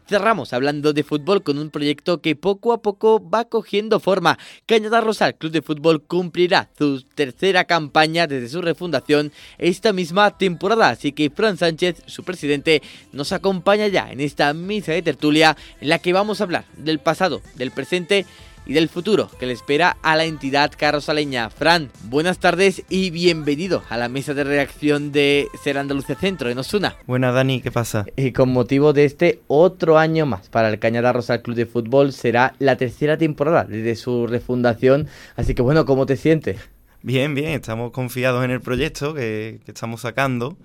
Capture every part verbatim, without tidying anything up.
Cerramos hablando de fútbol con un proyecto que poco a poco va cogiendo forma. Cañada Rosal Club de Fútbol cumplirá su tercera campaña desde su refundación esta misma temporada, así que Fran Sánchez, su presidente, nos acompaña ya en esta misa de tertulia en la que vamos a hablar del pasado, del presente y del futuro que le espera a la entidad carrosaleña. Fran, buenas tardes y bienvenido a la mesa de redacción de Ser Andalucía Centro en Osuna. Buenas, Dani, ¿qué pasa? Y con motivo de este otro año más para el Cañada Rosal Club de Fútbol, será la tercera temporada desde su refundación, así que bueno, ¿cómo te sientes? Bien, bien, estamos confiados en el proyecto que, que estamos sacando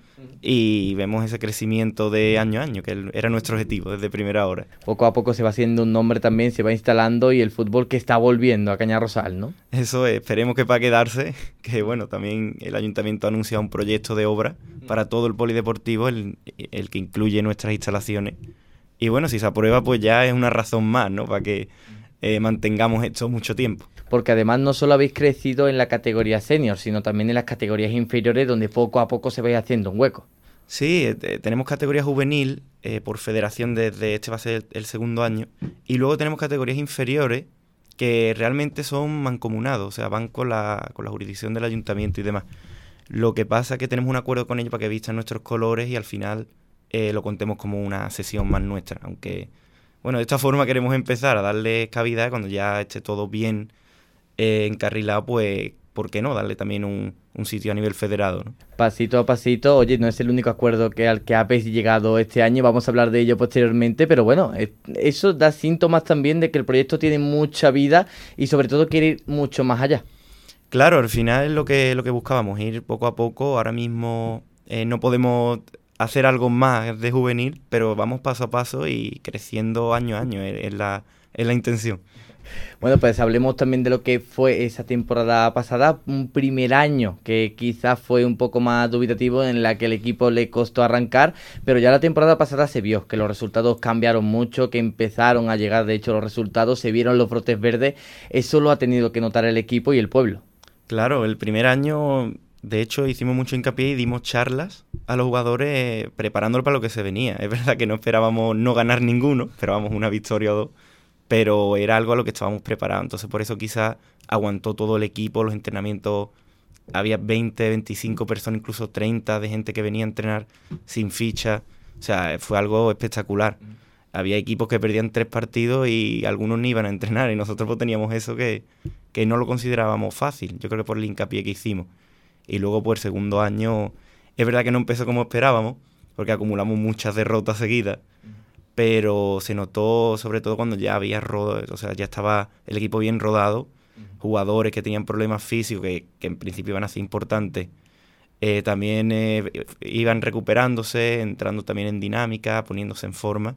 y vemos ese crecimiento de año a año, que era nuestro objetivo desde primera hora. Poco a poco se va haciendo un nombre también, se va instalando y el fútbol que está volviendo a Cañada Rosal, ¿no? Eso es, esperemos que para quedarse, que bueno, también el ayuntamiento ha anunciado un proyecto de obra para todo el polideportivo, el, el que incluye nuestras instalaciones. Y bueno, si se aprueba, pues ya es una razón más, ¿no? Para que eh, mantengamos esto mucho tiempo. Porque además no solo habéis crecido en la categoría senior, sino también en las categorías inferiores, donde poco a poco se vais haciendo un hueco. Sí, eh, tenemos categoría juvenil eh, por federación desde este va a ser el, el segundo año, y luego tenemos categorías inferiores que realmente son mancomunados, o sea, van con la, con la jurisdicción del ayuntamiento y demás. Lo que pasa es que tenemos un acuerdo con ellos para que vistan nuestros colores y al final eh, lo contemos como una sesión más nuestra, aunque, bueno, de esta forma queremos empezar a darle cabida cuando ya esté todo bien Eh, encarrilado, pues, ¿por qué no? Darle también un, un sitio a nivel federado, ¿no? Pasito a pasito, oye, no es el único acuerdo que al que habéis llegado este año, vamos a hablar de ello posteriormente, pero bueno, eh, eso da síntomas también de que el proyecto tiene mucha vida y sobre todo quiere ir mucho más allá. Claro, al final es lo que, lo que buscábamos, ir poco a poco. Ahora mismo eh, no podemos hacer algo más de juvenil, pero vamos paso a paso y creciendo año a año, es, es, la, es la intención. Bueno, pues hablemos también de lo que fue esa temporada pasada, un primer año que quizás fue un poco más dubitativo, en la que el equipo le costó arrancar, pero ya la temporada pasada se vio que los resultados cambiaron mucho, que empezaron a llegar, de hecho, los resultados, se vieron los brotes verdes. Eso lo ha tenido que notar el equipo y el pueblo. Claro, el primer año, de hecho, hicimos mucho hincapié y dimos charlas a los jugadores eh, preparándolos para lo que se venía. Es verdad que no esperábamos no ganar ninguno, esperábamos una victoria o dos, pero era algo a lo que estábamos preparados. Entonces por eso quizás aguantó todo el equipo, los entrenamientos, había veinte, veinticinco personas, incluso treinta de gente que venía a entrenar sin ficha. O sea, fue algo espectacular. Mm. Había equipos que perdían tres partidos y algunos ni iban a entrenar, y nosotros pues teníamos eso que, que no lo considerábamos fácil, yo creo que por el hincapié que hicimos. Y luego por el segundo año, es verdad que no empezó como esperábamos, porque acumulamos muchas derrotas seguidas, pero se notó sobre todo cuando ya había rodado, o sea, ya estaba el equipo bien rodado, uh-huh. Jugadores que tenían problemas físicos, que, que en principio iban a ser importantes, eh, también eh, iban recuperándose, entrando también en dinámica, poniéndose en forma.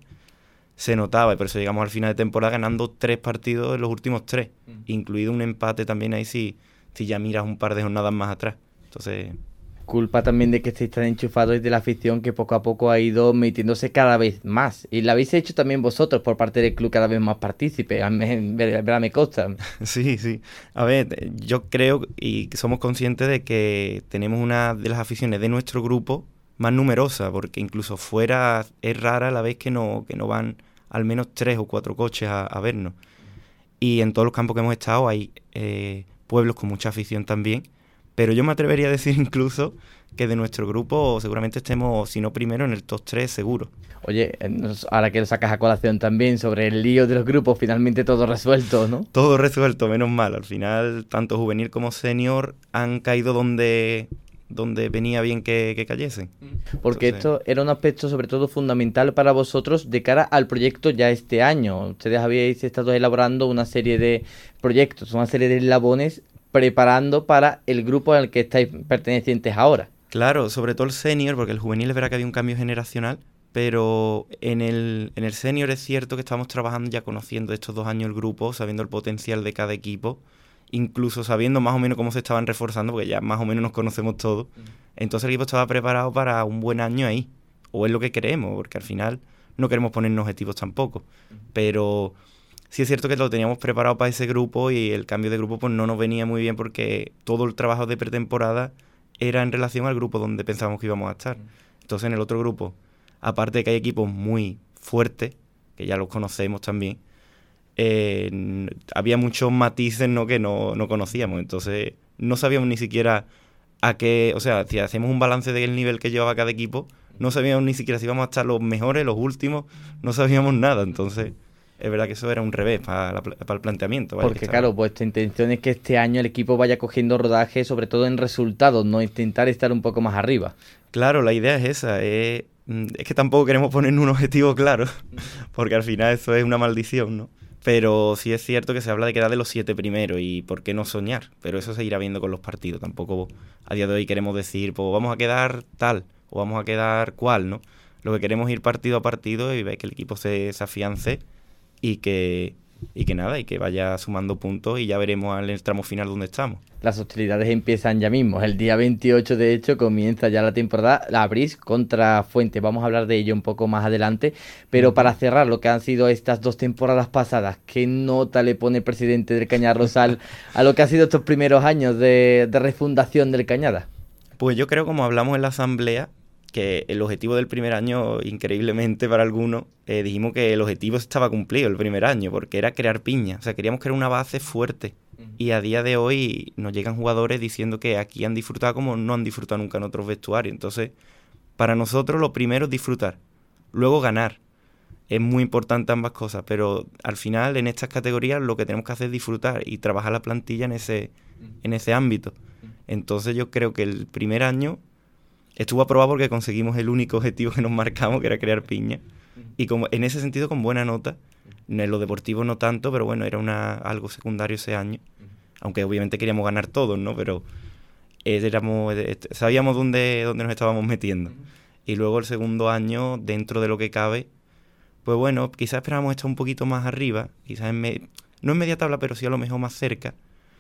Se notaba, y por eso llegamos al final de temporada ganando tres partidos en los últimos tres, uh-huh. Incluido un empate también ahí si, si ya miras un par de jornadas más atrás. Entonces... Culpa también de que estéis tan enchufados y de la afición que poco a poco ha ido metiéndose cada vez más. Y lo habéis hecho también vosotros por parte del club, cada vez más partícipes. Verdad, me consta. Sí, sí. A ver, yo creo y somos conscientes de que tenemos una de las aficiones de nuestro grupo más numerosa, porque incluso fuera es rara la vez que no, que no van al menos tres o cuatro coches a, a vernos. Y en todos los campos que hemos estado hay eh, pueblos con mucha afición también. Pero yo me atrevería a decir incluso que de nuestro grupo seguramente estemos, si no primero, en el top tres seguro. Oye, ahora que lo sacas a colación también sobre el lío de los grupos, finalmente todo resuelto, ¿no? Todo resuelto, menos mal. Al final, tanto juvenil como senior han caído donde, donde venía bien que, que cayesen. Porque Entonces... esto era un aspecto sobre todo fundamental para vosotros de cara al proyecto ya este año. Ustedes habíais estado elaborando una serie de proyectos, una serie de eslabones preparando para el grupo al que estáis pertenecientes ahora. Claro, sobre todo el senior, porque el juvenil es verdad que había un cambio generacional, pero en el, en el senior es cierto que estamos trabajando ya conociendo estos dos años el grupo, sabiendo el potencial de cada equipo, incluso sabiendo más o menos cómo se estaban reforzando, porque ya más o menos nos conocemos todos. Uh-huh. Entonces el equipo estaba preparado para un buen año ahí, o es lo que queremos, porque al final no queremos ponernos objetivos tampoco, uh-huh. Pero... sí es cierto que lo teníamos preparado para ese grupo y el cambio de grupo pues no nos venía muy bien porque todo el trabajo de pretemporada era en relación al grupo donde pensábamos que íbamos a estar. Entonces en el otro grupo, aparte de que hay equipos muy fuertes, que ya los conocemos también, eh, había muchos matices, ¿no?, que no, no conocíamos. Entonces no sabíamos ni siquiera a qué... O sea, si hacemos un balance del nivel que llevaba cada equipo, no sabíamos ni siquiera si íbamos a estar los mejores, los últimos, no sabíamos nada. Entonces es verdad que eso era un revés para, la, para el planteamiento. Vaya, porque claro, vuestra intención es que este año el equipo vaya cogiendo rodaje, sobre todo en resultados, no intentar estar un poco más arriba. Claro, la idea es esa, es, es que tampoco queremos poner un objetivo claro, porque al final eso es una maldición, ¿no? Pero sí es cierto que se habla de quedar de los siete primeros y por qué no soñar, pero eso se irá viendo con los partidos. Tampoco a día de hoy queremos decir, pues vamos a quedar tal o vamos a quedar cual, ¿no? Lo que queremos es ir partido a partido y ver que el equipo se, se afiance y que, y que nada, y que vaya sumando puntos y ya veremos en el tramo final dónde estamos. Las hostilidades empiezan ya mismo. El día veintiocho, de hecho, comienza ya la temporada, la Abrís contra Fuente. Vamos a hablar de ello un poco más adelante. Pero para cerrar lo que han sido estas dos temporadas pasadas, ¿qué nota le pone el presidente del Cañada Rosal a lo que ha sido estos primeros años de, de refundación del Cañada? Pues yo creo, como hablamos en la asamblea, que el objetivo del primer año, increíblemente para algunos, eh, dijimos que el objetivo estaba cumplido el primer año, porque era crear piña. O sea, queríamos crear una base fuerte. Y a día de hoy nos llegan jugadores diciendo que aquí han disfrutado como no han disfrutado nunca en otros vestuarios. Entonces, para nosotros lo primero es disfrutar, luego ganar. Es muy importante ambas cosas, pero al final en estas categorías lo que tenemos que hacer es disfrutar y trabajar la plantilla en ese, en ese ámbito. Entonces yo creo que el primer año estuvo aprobado porque conseguimos el único objetivo que nos marcamos, que era crear piña. Y como en ese sentido con buena nota. En lo deportivo no tanto, pero bueno, era una algo secundario ese año. Aunque obviamente queríamos ganar todos, ¿no? Pero éramos, sabíamos dónde, dónde nos estábamos metiendo. Y luego el segundo año, dentro de lo que cabe, pues bueno, quizás esperábamos estar un poquito más arriba. Quizás en me, no en media tabla, pero sí a lo mejor más cerca.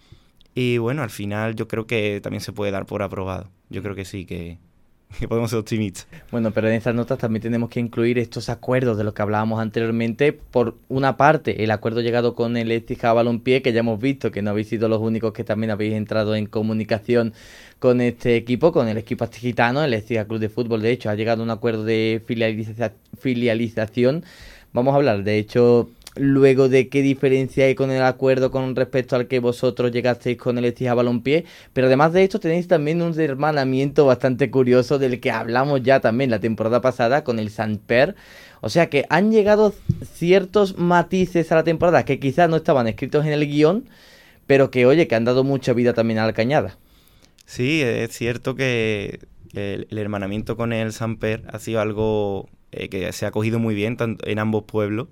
Y bueno, al final yo creo que también se puede dar por aprobado. Yo creo que sí, que... que podemos ser optimistas. Bueno, pero en estas notas también tenemos que incluir estos acuerdos de los que hablábamos anteriormente. Por una parte, el acuerdo llegado con el Écija Balompié, que ya hemos visto que no habéis sido los únicos que también habéis entrado en comunicación con este equipo, con el equipo aztigitano, el Écija Club de Fútbol. De hecho, ha llegado a un acuerdo de filializa- filialización. Vamos a hablar, de hecho, luego de qué diferencia hay con el acuerdo con respecto al que vosotros llegasteis con el Écija Balompié, pero además de esto tenéis también un hermanamiento bastante curioso del que hablamos ya también la temporada pasada con el Samper. O sea que han llegado ciertos matices a la temporada que quizás no estaban escritos en el guión, pero que oye, que han dado mucha vida también a la Cañada. Sí, es cierto que el, el hermanamiento con el Samper ha sido algo eh, que se ha cogido muy bien tanto en ambos pueblos.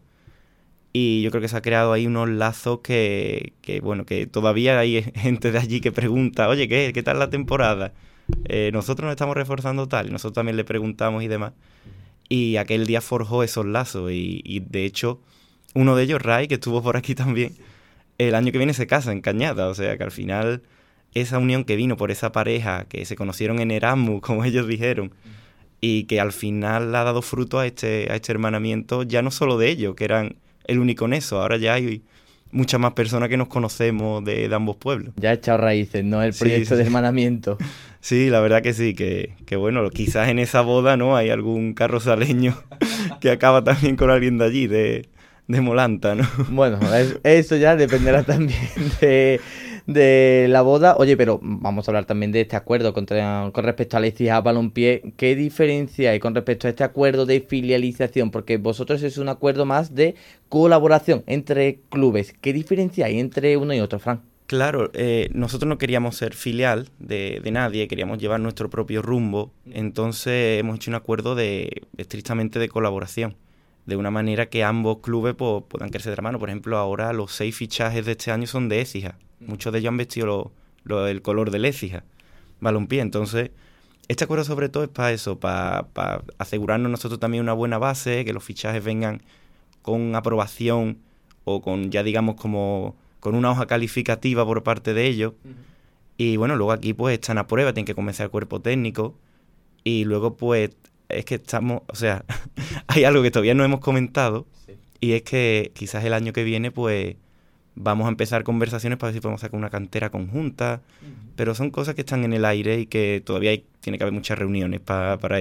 Y yo creo que se ha creado ahí unos lazos que, que, bueno, que todavía hay gente de allí que pregunta, oye, ¿qué, qué tal la temporada? Eh, nosotros nos estamos reforzando tal, y nosotros también le preguntamos y demás. Y aquel día forjó esos lazos y, y de hecho, uno de ellos, Ray, que estuvo por aquí también, el año que viene se casa en Cañada. O sea, que al final esa unión que vino por esa pareja, que se conocieron en Erasmus, como ellos dijeron, y que al final ha dado fruto a este, a este hermanamiento, ya no solo de ellos, que eran... el único en eso. Ahora ya hay muchas más personas que nos conocemos de, de ambos pueblos. Ya ha echado raíces, ¿no? El proyecto sí, sí. de hermanamiento. Sí, la verdad que sí, que, que bueno, quizás en esa boda, ¿no? Hay algún carrozaleño que acaba también con alguien de allí, de, de Molanta, ¿no? Bueno, eso ya dependerá también de... de la boda. Oye, pero vamos a hablar también de este acuerdo contra, con respecto a la Écija Balompié. ¿Qué diferencia hay con respecto a este acuerdo de filialización? Porque vosotros es un acuerdo más de colaboración entre clubes. ¿Qué diferencia hay entre uno y otro, Fran? Claro, eh, nosotros no queríamos ser filial de, de nadie, queríamos llevar nuestro propio rumbo. Entonces hemos hecho un acuerdo de estrictamente de colaboración, de una manera que ambos clubes pues, puedan crecer de la mano. Por ejemplo, ahora los seis fichajes de este año son de Écija. Muchos de ellos han vestido lo, lo, el color del Écija Balompié. Entonces, este acuerdo sobre todo es para eso, para, para asegurarnos nosotros también una buena base, que los fichajes vengan con aprobación o con, ya digamos, como con una hoja calificativa por parte de ellos. Uh-huh. Y bueno, luego aquí pues están a prueba, tienen que comenzar el cuerpo técnico. Y luego pues es que estamos, o sea, hay algo que todavía no hemos comentado, sí. Y es que quizás el año que viene pues vamos a empezar conversaciones para ver si podemos sacar una cantera conjunta, uh-huh. Pero son cosas que están en el aire y que todavía hay, tiene que haber muchas reuniones pa, para esto.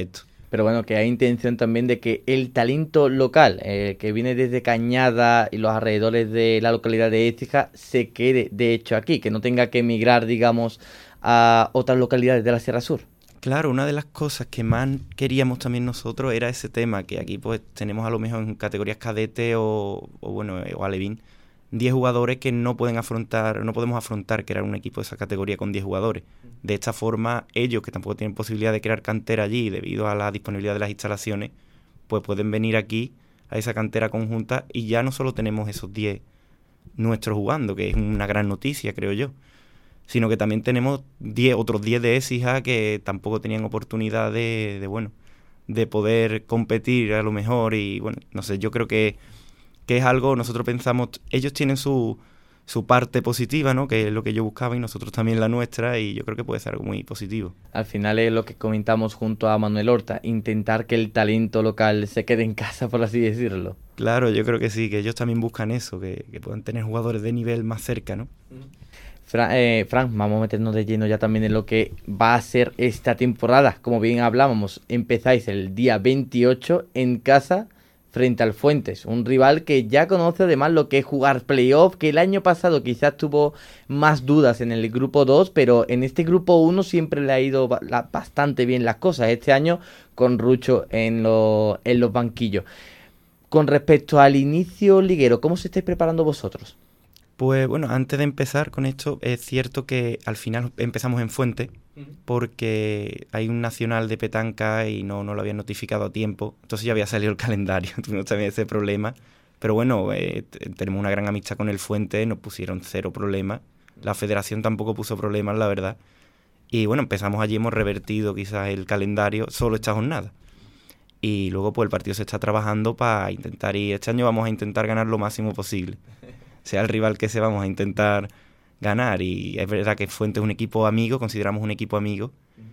Pero bueno, que hay intención también de que el talento local, eh, que viene desde Cañada y los alrededores de la localidad de Écija, se quede de hecho aquí, que no tenga que emigrar, digamos, a otras localidades de la Sierra Sur. Claro, una de las cosas que más queríamos también nosotros era ese tema, que aquí pues tenemos a lo mejor en categorías cadete o, o bueno, o alevín, diez jugadores que no pueden afrontar, no podemos afrontar crear un equipo de esa categoría con diez jugadores. De esta forma, ellos que tampoco tienen posibilidad de crear cantera allí debido a la disponibilidad de las instalaciones, pues pueden venir aquí a esa cantera conjunta y ya no solo tenemos esos diez nuestros jugando, que es una gran noticia, creo yo, sino que también tenemos diez, otros diez de Écija que tampoco tenían oportunidad de, de, bueno, de poder competir a lo mejor y, bueno, no sé, yo creo que, que es algo, nosotros pensamos, ellos tienen su, su parte positiva, ¿no?, que es lo que yo buscaba y nosotros también la nuestra y yo creo que puede ser algo muy positivo. Al final es lo que comentamos junto a Manuel Horta, intentar que el talento local se quede en casa, por así decirlo. Claro, yo creo que sí, que ellos también buscan eso, que, que puedan tener jugadores de nivel más cerca, ¿no? Fran, eh, Fran, vamos a meternos de lleno ya también en lo que va a ser esta temporada. Como bien hablábamos, empezáis el día veintiocho en casa frente al Fuentes, un rival que ya conoce además lo que es jugar playoff, que el año pasado quizás tuvo más dudas en el grupo dos, pero en este grupo uno siempre le ha ido bastante bien las cosas, este año con Rucho en, lo, en los banquillos. Con respecto al inicio liguero, ¿cómo se estáis preparando vosotros? Pues bueno, antes de empezar con esto, es cierto que al final empezamos en Fuente, porque hay un nacional de petanca y no, no lo habían notificado a tiempo, entonces ya había salido el calendario, tuvimos también ese problema, pero bueno, eh, tenemos una gran amistad con el Fuente, nos pusieron cero problemas, la federación tampoco puso problemas, la verdad, y bueno, empezamos allí, hemos revertido quizás el calendario, solo esta jornada, y luego pues el partido se está trabajando para intentar, y este año vamos a intentar ganar lo máximo posible. Sea el rival que sea, vamos a intentar ganar. Y es verdad que Fuente es un equipo amigo, consideramos un equipo amigo,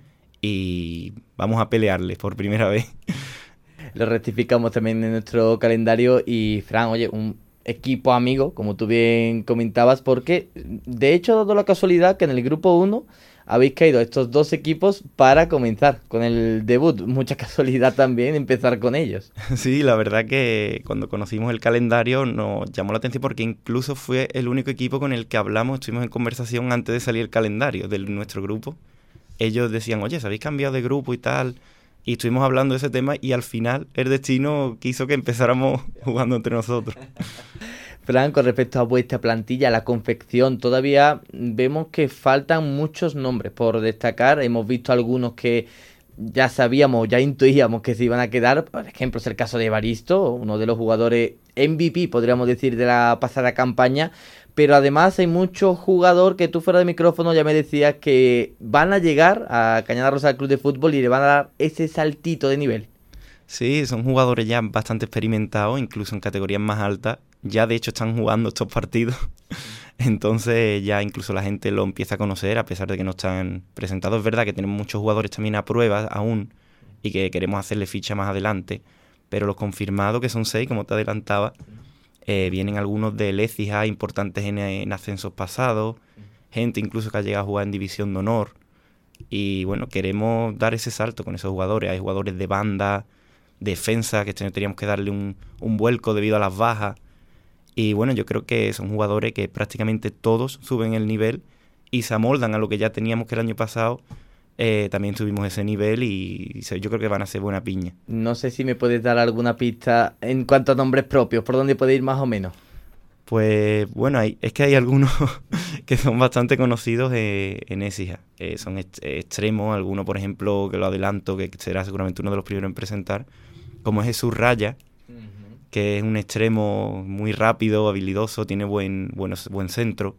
y vamos a pelearles por primera vez. Lo rectificamos también en nuestro calendario. Y Fran, oye, un equipo amigo, como tú bien comentabas, porque de hecho ha dado la casualidad que en el grupo uno habéis caído estos dos equipos para comenzar con el debut. Mucha casualidad también empezar con ellos. Sí, la verdad que cuando conocimos el calendario nos llamó la atención porque incluso fue el único equipo con el que hablamos, estuvimos en conversación antes de salir el calendario de nuestro grupo. Ellos decían, oye, ¿se habéis cambiado de grupo y tal? Y estuvimos hablando de ese tema y al final el destino quiso que empezáramos jugando entre nosotros. Fran, con respecto a vuestra plantilla, la confección, todavía vemos que faltan muchos nombres por destacar. Hemos visto algunos que ya sabíamos, ya intuíamos que se iban a quedar. Por ejemplo, es el caso de Evaristo, uno de los jugadores M V P, podríamos decir, de la pasada campaña. Pero además hay muchos jugadores que tú fuera de micrófono ya me decías que van a llegar a Cañada Rosal Club de Fútbol y le van a dar ese saltito de nivel. Sí, son jugadores ya bastante experimentados, incluso en categorías más altas. Ya de hecho están jugando estos partidos, entonces ya incluso la gente lo empieza a conocer a pesar de que no están presentados. Es verdad que tenemos muchos jugadores también a prueba aún y que queremos hacerle ficha más adelante, pero los confirmados, que son seis, como te adelantaba, eh, vienen algunos de Écija importantes en, en ascensos pasados, gente incluso que ha llegado a jugar en División de Honor, y bueno, queremos dar ese salto con esos jugadores. Hay jugadores de banda, defensa, que este año teníamos que darle un, un vuelco debido a las bajas. Y bueno, yo creo que son jugadores que prácticamente todos suben el nivel y se amoldan a lo que ya teníamos que el año pasado. Eh, también subimos ese nivel y yo creo que van a ser buena piña. No sé si me puedes dar alguna pista en cuanto a nombres propios, ¿por dónde puede ir más o menos? Pues bueno, hay, es que hay algunos que son bastante conocidos eh, en Écija. Eh, son est- extremos, algunos por ejemplo, que lo adelanto, que será seguramente uno de los primeros en presentar, como es Jesús Raya, que es un extremo muy rápido, habilidoso, tiene buen, buenos, buen centro.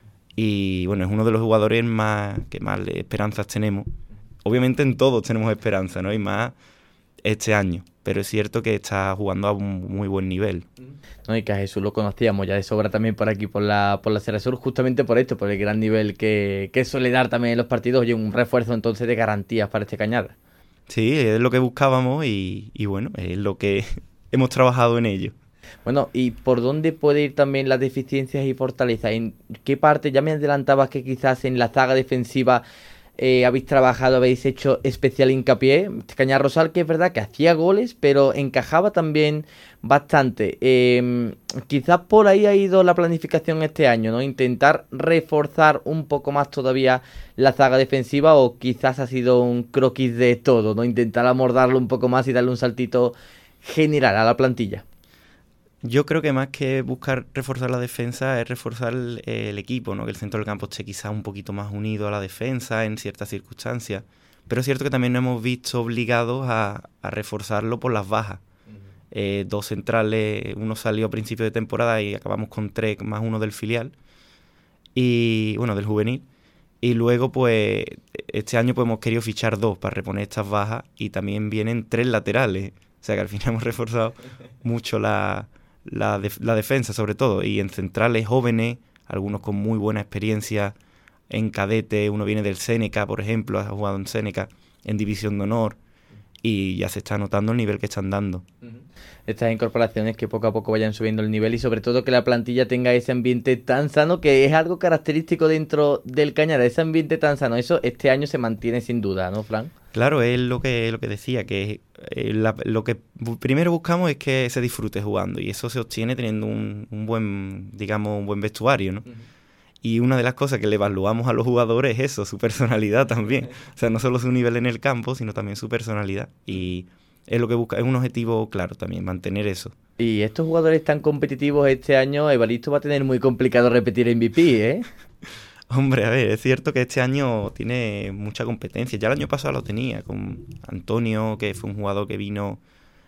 Y bueno, es uno de los jugadores más que más esperanzas tenemos. Obviamente en todos tenemos esperanza, ¿no? Y más este año. Pero es cierto que está jugando a un muy buen nivel. No, y que a Jesús lo conocíamos ya de sobra también por aquí, por la por la Sierra Sur, justamente por esto, por el gran nivel que, que suele dar también en los partidos. Oye, un refuerzo entonces de garantías para este Cañada. Sí, es lo que buscábamos y, y bueno, es lo que hemos trabajado en ello. Bueno, ¿y por dónde puede ir también las deficiencias y fortalezas? ¿En qué parte? Ya me adelantabas que quizás en la zaga defensiva eh, habéis trabajado, habéis hecho especial hincapié. Cañar Rosal, que es verdad que hacía goles, pero encajaba también bastante. Eh, quizás por ahí ha ido la planificación este año, ¿no? Intentar reforzar un poco más todavía la zaga defensiva, o quizás ha sido un croquis de todo, ¿no? Intentar amordarlo un poco más y darle un saltito general a la plantilla. Yo creo que más que buscar reforzar la defensa es reforzar el, el equipo, ¿no? Que el centro del campo esté quizá un poquito más unido a la defensa en ciertas circunstancias. Pero es cierto que también nos hemos visto obligados a, a reforzarlo por las bajas. Uh-huh. Eh, dos centrales, uno salió a principio de temporada y acabamos con tres más uno del filial. Y bueno, del juvenil. Y luego, pues, este año pues, hemos querido fichar dos para reponer estas bajas, y también vienen tres laterales. O sea que al final hemos reforzado mucho la... La, def- la defensa sobre todo, y en centrales jóvenes, algunos con muy buena experiencia en cadete. Uno viene del Seneca, por ejemplo, ha jugado en Seneca en División de Honor, y ya se está notando el nivel que están dando. Estas incorporaciones que poco a poco vayan subiendo el nivel, y sobre todo que la plantilla tenga ese ambiente tan sano, que es algo característico dentro del Cañada, ese ambiente tan sano. Eso este año se mantiene sin duda, ¿no, Fran? Claro, es lo que, lo que decía, que eh, la, lo que primero buscamos es que se disfrute jugando, y eso se obtiene teniendo un, un buen, digamos, un buen vestuario, ¿no? Uh-huh. Y una de las cosas que le evaluamos a los jugadores es eso, su personalidad también. O sea, no solo su nivel en el campo, sino también su personalidad. Y es lo que busca, es un objetivo claro también, mantener eso. Y estos jugadores tan competitivos este año, Evaristo va a tener muy complicado repetir M V P, ¿eh? Hombre, a ver, es cierto que este año tiene mucha competencia. Ya el año pasado lo tenía con Antonio, que fue un jugador que vino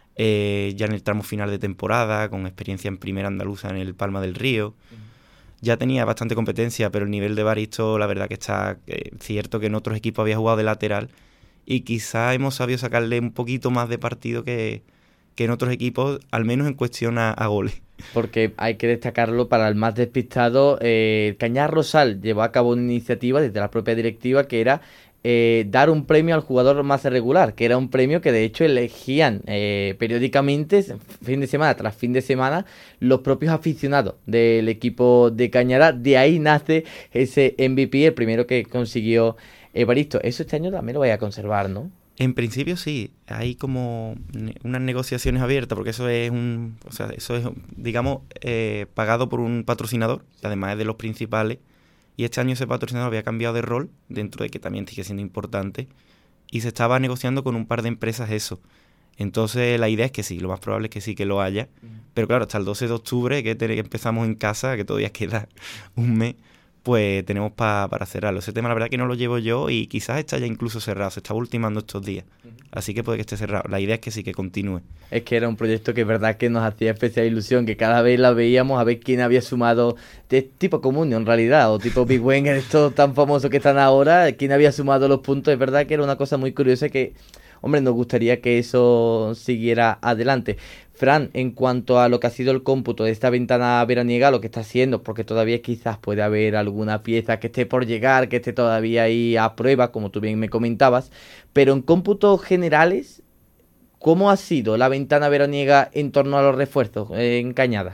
eh, ya en el tramo final de temporada, con experiencia en primera andaluza en el Palma del Río. Uh-huh. Ya tenía bastante competencia, pero el nivel de Evaristo, la verdad que está eh, cierto que en otros equipos había jugado de lateral, y quizá hemos sabido sacarle un poquito más de partido que, que en otros equipos, al menos en cuestión a, a goles. Porque hay que destacarlo para el más despistado, eh, el Cañar Rosal llevó a cabo una iniciativa desde la propia directiva, que era eh, dar un premio al jugador más irregular, que era un premio que de hecho elegían eh, periódicamente, fin de semana tras fin de semana, los propios aficionados del equipo de Cañara. De ahí nace ese M V P, el primero que consiguió Evaristo. Eso este año también lo vaya a conservar, ¿no? En principio sí, hay como ne- unas negociaciones abiertas, porque eso es un, o sea, eso es, digamos, eh, pagado por un patrocinador, que además es de los principales, y este año ese patrocinador había cambiado de rol, dentro de que también sigue siendo importante, y se estaba negociando con un par de empresas eso. Entonces la idea es que sí, lo más probable es que sí que lo haya, uh-huh. Pero claro, hasta el doce de octubre, que, te- que empezamos en casa, que todavía queda un mes, pues tenemos pa, para cerrarlo. Ese tema la verdad que no lo llevo yo, y quizás está ya incluso cerrado, se está ultimando estos días. Uh-huh. Así que puede que esté cerrado. La idea es que sí, que continúe. Es que era un proyecto que es verdad que nos hacía especial ilusión, que cada vez la veíamos a ver quién había sumado, de tipo Comunio en realidad, o tipo Big Wenger, estos tan famosos que están ahora, quién había sumado los puntos. Es verdad que era una cosa muy curiosa que, hombre, nos gustaría que eso siguiera adelante. Fran, en cuanto a lo que ha sido el cómputo de esta ventana veraniega, lo que está haciendo, porque todavía quizás puede haber alguna pieza que esté por llegar, que esté todavía ahí a prueba, como tú bien me comentabas, pero en cómputos generales, ¿cómo ha sido la ventana veraniega en torno a los refuerzos en Cañada?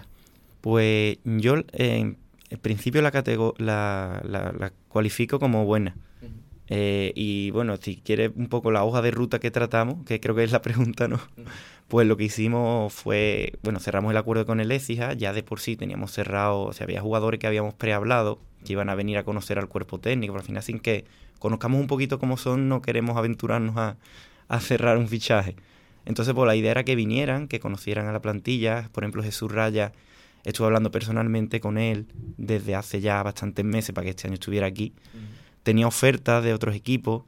Pues yo eh, en principio la, catego- la, la, la cualifico como buena. Uh-huh. Eh, y bueno, si quieres un poco la hoja de ruta que tratamos, que creo que es la pregunta, ¿no? Uh-huh. Pues lo que hicimos fue, bueno, cerramos el acuerdo con el Écija, ya de por sí teníamos cerrado, o sea, había jugadores que habíamos prehablado, que iban a venir a conocer al cuerpo técnico, pero al final sin que conozcamos un poquito cómo son, no queremos aventurarnos a, a cerrar un fichaje. Entonces, pues la idea era que vinieran, que conocieran a la plantilla. Por ejemplo, Jesús Raya, estuve hablando personalmente con él desde hace ya bastantes meses para que este año estuviera aquí. Uh-huh. Tenía ofertas de otros equipos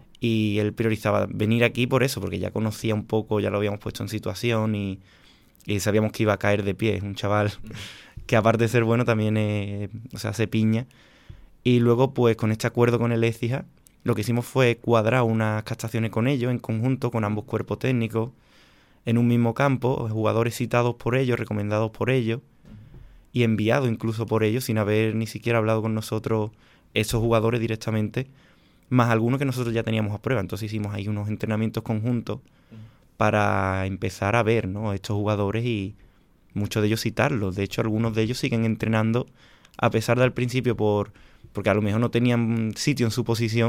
y él priorizaba venir aquí por eso, porque ya conocía un poco, ya lo habíamos puesto en situación y, y sabíamos que iba a caer de pie. Es un chaval uh-huh. que aparte de ser bueno también es, o sea, hace piña. Y luego, pues con este acuerdo con el Écija, lo que hicimos fue cuadrar unas captaciones con ellos en conjunto, con ambos cuerpos técnicos, en un mismo campo, jugadores citados por ellos, recomendados por ellos, y enviados incluso por ellos, sin haber ni siquiera hablado con nosotros esos jugadores directamente, más algunos que nosotros ya teníamos a prueba. Entonces hicimos ahí unos entrenamientos conjuntos para empezar a ver, ¿no?, estos jugadores, y muchos de ellos citarlos. De hecho, algunos de ellos siguen entrenando, a pesar de al principio por... porque a lo mejor no tenían sitio en su posición,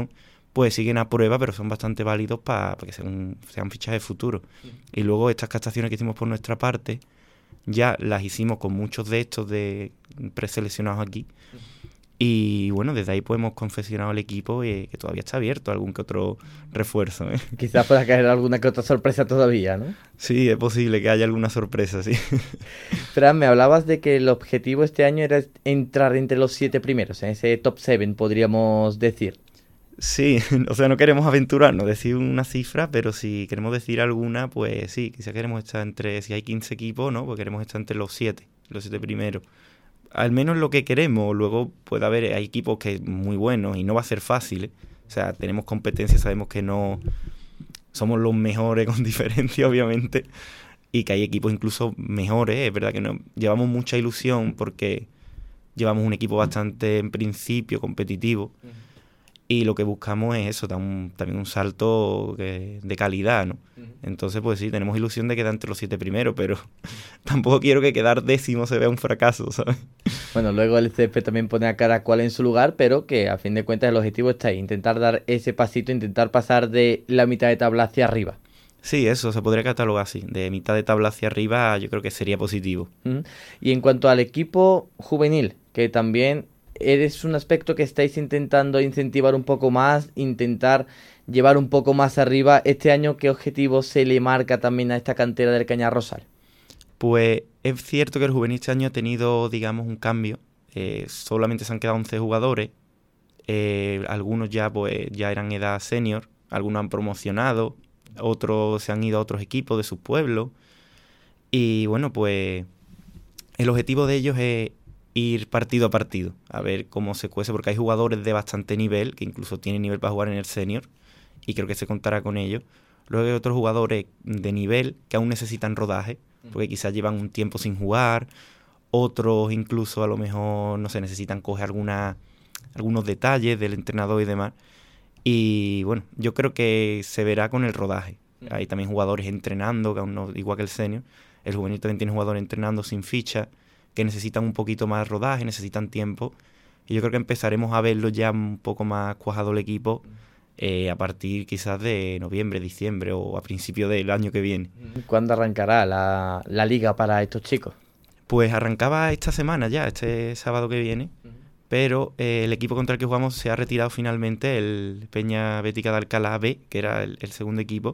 pues siguen a prueba, pero son bastante válidos para que sean, sean fichajes futuros. Sí. Y luego estas captaciones que hicimos por nuestra parte, ya las hicimos con muchos de estos de preseleccionados aquí. Sí. Y bueno, desde ahí pues hemos confeccionado el equipo eh, que todavía está abierto a algún que otro refuerzo. ¿eh? Quizás pueda caer alguna que otra sorpresa todavía, ¿no? Sí, es posible que haya alguna sorpresa, sí. Fran, me hablabas de que el objetivo este año era entrar entre los siete primeros, en ese top siete, podríamos decir. Sí, o sea, no queremos aventurarnos, decir una cifra, pero si queremos decir alguna, pues sí, quizá queremos estar entre, si hay quince equipos, ¿no? Pues queremos estar entre los siete, los siete primeros. Al menos lo que queremos. Luego puede haber, hay equipos que es muy buenos y no va a ser fácil, ¿eh? O sea, tenemos competencia, sabemos que no somos los mejores con diferencia, obviamente, y que hay equipos incluso mejores. Es verdad que no, llevamos mucha ilusión porque llevamos un equipo bastante, en principio, competitivo. Uh-huh. Y lo que buscamos es eso, da un, también un salto que, de calidad, ¿no? Uh-huh. Entonces, pues sí, tenemos ilusión de quedar entre los siete primeros, pero tampoco quiero que quedar décimo se vea un fracaso, ¿sabes? Bueno, luego el C P también pone a cada cual en su lugar, pero que a fin de cuentas el objetivo está ahí, intentar dar ese pasito, intentar pasar de la mitad de tabla hacia arriba. Sí, eso se podría catalogar así, de mitad de tabla hacia arriba yo creo que sería positivo. Uh-huh. Y en cuanto al equipo juvenil, que también es un aspecto que estáis intentando incentivar un poco más, intentar llevar un poco más arriba. Este año, ¿qué objetivo se le marca también a esta cantera del Cañarrosal? Pues es cierto que el juvenil este año ha tenido, digamos, un cambio. Eh, solamente se han quedado once jugadores. Eh, algunos ya, pues, ya eran edad senior. Algunos han promocionado. Otros se han ido a otros equipos de sus pueblos. Y bueno, pues el objetivo de ellos es ir partido a partido, a ver cómo se cuece, porque hay jugadores de bastante nivel, que incluso tienen nivel para jugar en el senior, y creo que se contará con ellos. Luego hay otros jugadores de nivel que aún necesitan rodaje, porque quizás llevan un tiempo sin jugar, otros incluso a lo mejor, no sé, necesitan coger alguna, algunos detalles del entrenador y demás. Y bueno, yo creo que se verá con el rodaje. Hay también jugadores entrenando, que aún no, igual que el senior. El juvenil también tiene jugadores entrenando sin ficha, que necesitan un poquito más de rodaje, necesitan tiempo. Y yo creo que empezaremos a verlo ya un poco más cuajado el equipo eh, a partir quizás de noviembre, diciembre o a principio del año que viene. ¿Cuándo arrancará la, la liga para estos chicos? Pues arrancaba esta semana ya, este sábado que viene, uh-huh. pero eh, el equipo contra el que jugamos se ha retirado finalmente, el Peña Bética de Alcalá B, que era el, el segundo equipo,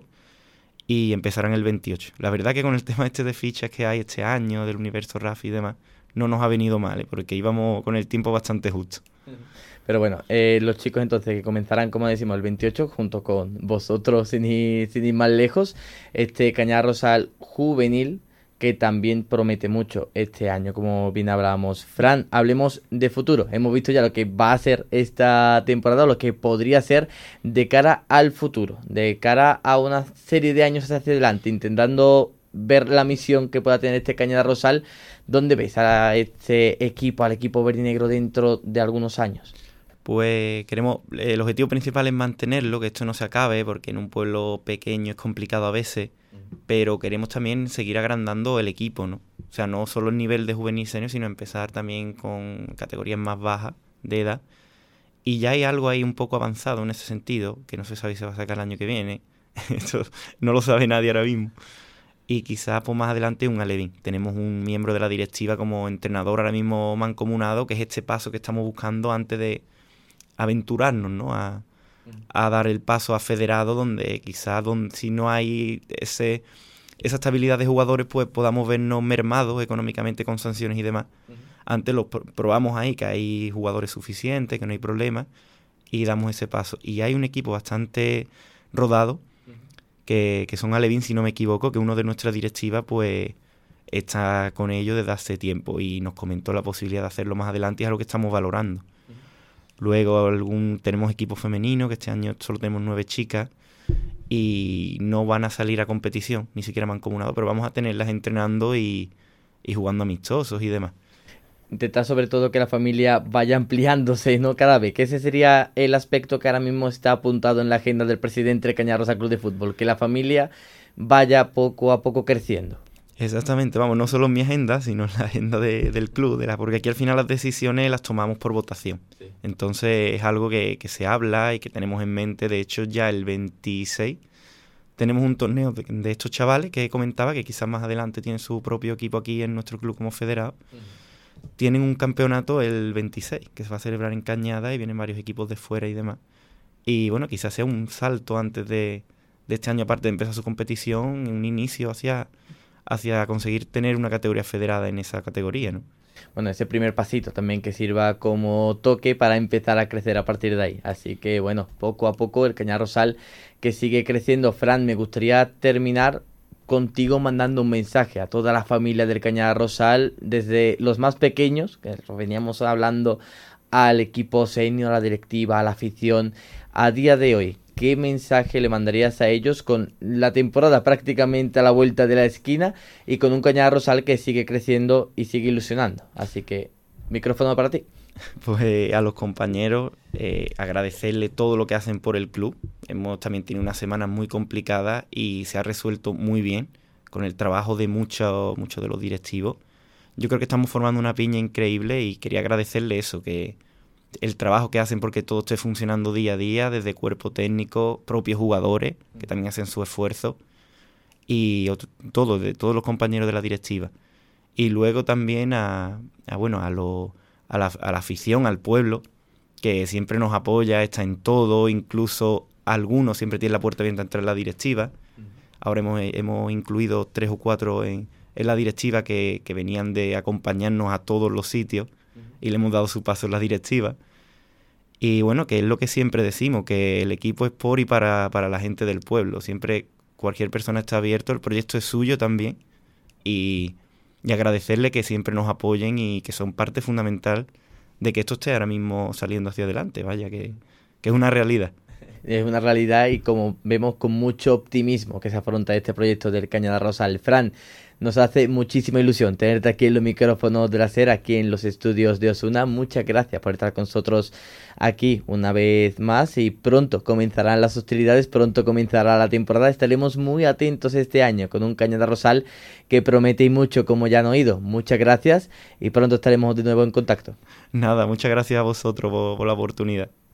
y empezarán el veintiocho. La verdad que con el tema este de fichas que hay este año, del universo R A F y demás, no nos ha venido mal, ¿eh? Porque íbamos con el tiempo bastante justo. Pero bueno, eh, los chicos entonces que comenzarán, como decimos, el veintiocho, junto con vosotros, sin ir, sin ir más lejos, este Cañarrosal juvenil, que también promete mucho este año, como bien hablábamos. Fran, hablemos de futuro. Hemos visto ya lo que va a ser esta temporada, lo que podría ser de cara al futuro, de cara a una serie de años hacia adelante, intentando ver la misión que pueda tener este Cañarrosal. ¿Dónde ves a este equipo, al equipo verde y negro dentro de algunos años? Pues queremos, el objetivo principal es mantenerlo, que esto no se acabe, porque en un pueblo pequeño es complicado a veces, pero queremos también seguir agrandando el equipo, ¿no? O sea, no solo el nivel de juvenil senior, sino empezar también con categorías más bajas de edad. Y ya hay algo ahí un poco avanzado en ese sentido, que no se sabe si se va a sacar el año que viene. Esto no lo sabe nadie ahora mismo. Y quizás pues más adelante un alevín. Tenemos un miembro de la directiva como entrenador ahora mismo mancomunado, que es este paso que estamos buscando antes de aventurarnos, ¿no? A, a dar el paso a federado, donde quizás donde, si no hay ese esa estabilidad de jugadores, pues podamos vernos mermados económicamente con sanciones y demás. Uh-huh. Antes lo pr- probamos ahí, que hay jugadores suficientes, que no hay problema, y damos ese paso. Y hay un equipo bastante rodado, uh-huh. que, que son alevín, si no me equivoco, que uno de nuestras directivas pues está con ellos desde hace tiempo y nos comentó la posibilidad de hacerlo más adelante, y es algo que estamos valorando. Luego algún tenemos equipo femenino, que este año solo tenemos nueve chicas y no van a salir a competición, ni siquiera mancomunado, pero vamos a tenerlas entrenando y, y jugando amistosos y demás. Intentar sobre todo que la familia vaya ampliándose, ¿no? Cada vez, que ese sería el aspecto que ahora mismo está apuntado en la agenda del presidente del Cañarrosal Club de Fútbol, que la familia vaya poco a poco creciendo. Exactamente, vamos, no solo en mi agenda, sino en la agenda de, del club, de la, porque aquí al final las decisiones las tomamos por votación. Sí. Entonces es algo que, que se habla y que tenemos en mente. De hecho, ya el veintiséis tenemos un torneo de, de estos chavales que comentaba, que quizás más adelante tienen su propio equipo aquí en nuestro club como federado. Uh-huh. Tienen un campeonato el veintiséis, que se va a celebrar en Cañada y vienen varios equipos de fuera y demás. Y bueno, quizás sea un salto antes de, de este año, aparte de empezar su competición, un inicio hacia... hacia conseguir tener una categoría federada en esa categoría, ¿no? Bueno, ese primer pasito también que sirva como toque para empezar a crecer a partir de ahí. Así que, bueno, poco a poco el Cañada Rosal que sigue creciendo. Fran, me gustaría terminar contigo mandando un mensaje a toda la familia del Cañada Rosal, desde los más pequeños, que veníamos hablando, al equipo senior, a la directiva, a la afición, a día de hoy. ¿Qué mensaje le mandarías a ellos con la temporada prácticamente a la vuelta de la esquina y con un Cañada Rosal que sigue creciendo y sigue ilusionando? Así que, micrófono para ti. Pues eh, a los compañeros eh, agradecerle todo lo que hacen por el club. Hemos también tenido una semana muy complicada y se ha resuelto muy bien con el trabajo de muchos muchos de los directivos. Yo creo que estamos formando una piña increíble y quería agradecerle eso, que el trabajo que hacen porque todo esté funcionando día a día, desde cuerpo técnico, propios jugadores, que también hacen su esfuerzo, y otro, todo, de todos los compañeros de la directiva. Y luego también a, a bueno, a, lo, a, la, a la afición, al pueblo, que siempre nos apoya, está en todo, incluso algunos siempre tienen la puerta abierta a entrar en la directiva. Ahora hemos, hemos incluido tres o cuatro en, en la directiva que, que venían de acompañarnos a todos los sitios, y le hemos dado su paso en la directiva. Y bueno, que es lo que siempre decimos, que el equipo es por y para, para la gente del pueblo. Siempre cualquier persona está abierto, el proyecto es suyo también. Y, y agradecerle que siempre nos apoyen y que son parte fundamental de que esto esté ahora mismo saliendo hacia adelante. Vaya, que, que es una realidad. Es una realidad y como vemos con mucho optimismo que se afronta este proyecto del Cañada Rosal. Fran, nos hace muchísima ilusión tenerte aquí en los micrófonos de la SER, aquí en los estudios de Osuna. Muchas gracias por estar con nosotros aquí una vez más y pronto comenzarán las hostilidades, pronto comenzará la temporada. Estaremos muy atentos este año con un Cañada Rosal que promete y mucho, como ya han oído. Muchas gracias y pronto estaremos de nuevo en contacto. Nada, muchas gracias a vosotros por, por la oportunidad.